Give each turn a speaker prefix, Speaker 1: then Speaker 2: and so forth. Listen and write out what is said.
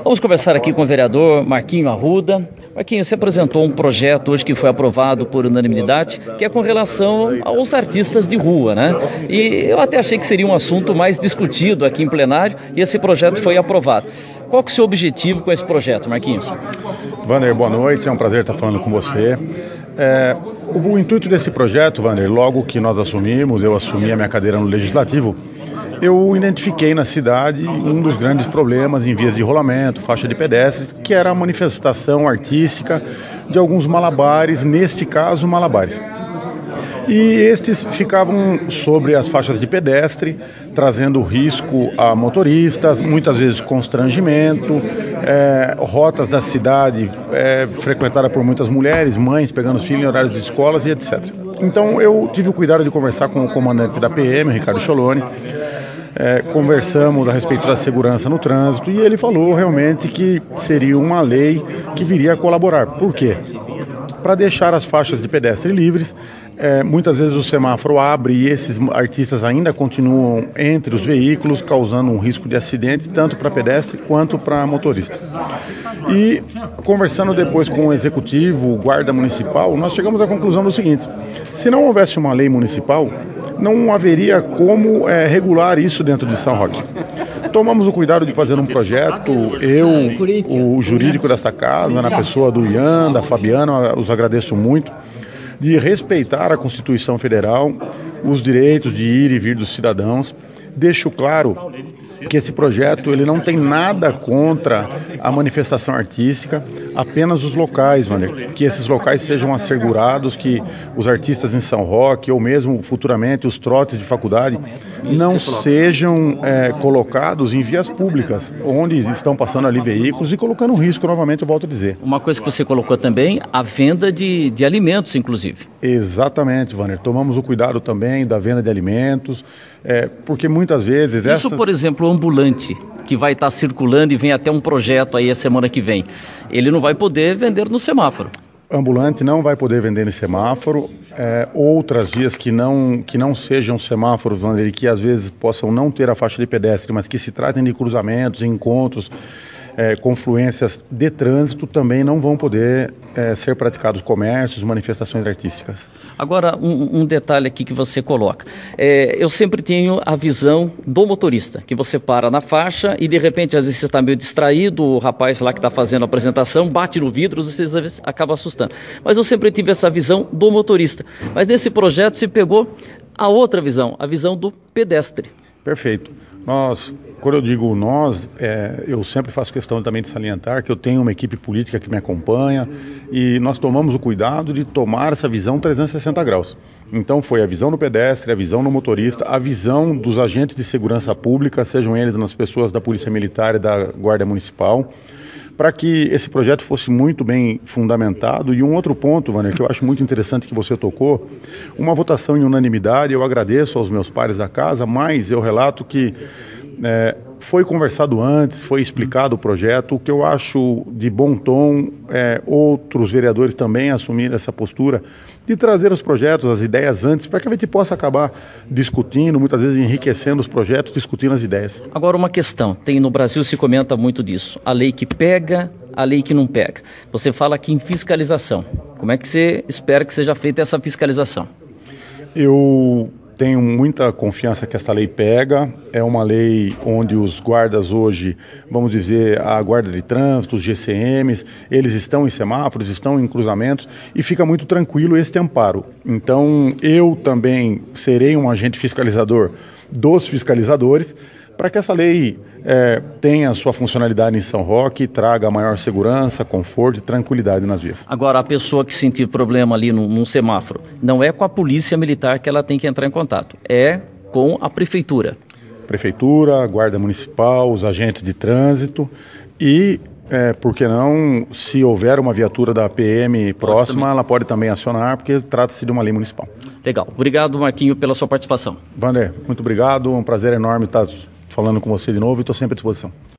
Speaker 1: Vamos conversar aqui com o vereador Marquinho Arruda. Marquinho, você apresentou um projeto hoje que foi aprovado por unanimidade, que é com relação aos artistas de rua, né? E eu até achei que seria um assunto mais discutido aqui em plenário, e esse projeto foi aprovado. Qual que é o seu objetivo com esse projeto, Marquinhos?
Speaker 2: Wander, boa noite, é um prazer estar falando com você. O intuito desse projeto, Wander, logo que nós assumimos, eu assumi a minha cadeira no Legislativo, eu identifiquei na cidade um dos grandes problemas em vias de rolamento, faixa de pedestres, que era a manifestação artística de alguns malabares, neste caso malabares. E estes ficavam sobre as faixas de pedestre, trazendo risco a motoristas, muitas vezes constrangimento, rotas da cidade frequentada por muitas mulheres, mães pegando os filhos em horários de escolas e etc. Então eu tive o cuidado de conversar com o comandante da PM, Ricardo Choloni, conversamos a respeito da segurança no trânsito e ele falou realmente que seria uma lei que viria a colaborar. Por quê? Para deixar as faixas de pedestre livres. Muitas vezes o semáforo abre e esses artistas ainda continuam entre os veículos, causando um risco de acidente tanto para pedestre quanto para motorista. E conversando depois com o executivo, o guarda municipal, nós chegamos à conclusão do seguinte: se não houvesse uma lei municipal, não haveria como regular isso dentro de São Roque. Tomamos o cuidado de fazer um projeto, o jurídico desta casa, na pessoa do Ian, da Fabiana, os agradeço muito, de respeitar a Constituição Federal, os direitos de ir e vir dos cidadãos. Deixo claro que esse projeto ele não tem nada contra a manifestação artística, apenas os locais, Wander, que esses locais sejam assegurados, que os artistas em São Roque ou mesmo futuramente os trotes de faculdade não sejam colocados em vias públicas, onde estão passando ali veículos e colocando risco, novamente eu volto a dizer.
Speaker 1: Uma coisa que você colocou também, a venda de alimentos, inclusive.
Speaker 2: Exatamente, Wander. Tomamos o cuidado também da venda de alimentos, porque muitas vezes...
Speaker 1: Isso, por exemplo, o ambulante, que vai estar circulando e vem até um projeto aí a semana que vem, ele não vai poder vender no semáforo.
Speaker 2: Ambulante não vai poder vender em semáforo, outras vias que não sejam semáforos, e que às vezes possam não ter a faixa de pedestre, mas que se tratem de cruzamentos, encontros, confluências de trânsito, também não vão poder ser praticados comércios, manifestações artísticas.
Speaker 1: Agora, um detalhe aqui que você coloca. Eu sempre tenho a visão do motorista, que você para na faixa e de repente, às vezes você está meio distraído, o rapaz lá que está fazendo a apresentação bate no vidro, você às vezes acaba assustando. Mas eu sempre tive essa visão do motorista. Mas nesse projeto se pegou a outra visão, a visão do pedestre.
Speaker 2: Perfeito. Quando eu digo nós, eu sempre faço questão também de salientar que eu tenho uma equipe política que me acompanha e nós tomamos o cuidado de tomar essa visão 360 graus. Então foi a visão do pedestre, a visão do motorista, a visão dos agentes de segurança pública, sejam eles nas pessoas da Polícia Militar e da Guarda Municipal, para que esse projeto fosse muito bem fundamentado. E um outro ponto, Wander, que eu acho muito interessante que você tocou, uma votação em unanimidade. Eu agradeço aos meus pares da casa, mas eu relato que foi conversado antes, foi explicado o projeto. O que eu acho de bom tom, outros vereadores também assumirem essa postura de trazer os projetos, as ideias antes, para que a gente possa acabar discutindo, muitas vezes enriquecendo os projetos, discutindo as ideias.
Speaker 1: Agora uma questão, no Brasil se comenta muito disso, a lei que pega, a lei que não pega. Você fala aqui em fiscalização, como é que você espera que seja feita essa fiscalização? Eu
Speaker 2: tenho muita confiança que esta lei pega, é uma lei onde os guardas hoje, vamos dizer, a guarda de trânsito, os GCMs, eles estão em semáforos, estão em cruzamentos e fica muito tranquilo este amparo. Então eu também serei um agente fiscalizador dos fiscalizadores para que essa lei tenha sua funcionalidade em São Roque, traga maior segurança, conforto e tranquilidade nas vias.
Speaker 1: Agora, a pessoa que sentir problema ali num semáforo, não é com a polícia militar que ela tem que entrar em contato, é com a prefeitura.
Speaker 2: Prefeitura, guarda municipal, os agentes de trânsito e, por que não, se houver uma viatura da PM próxima, ela pode também acionar, porque trata-se de uma lei municipal.
Speaker 1: Legal. Obrigado, Marquinho, pela sua participação.
Speaker 2: Wander, muito obrigado, um prazer enorme estar falando com você de novo e estou sempre à disposição.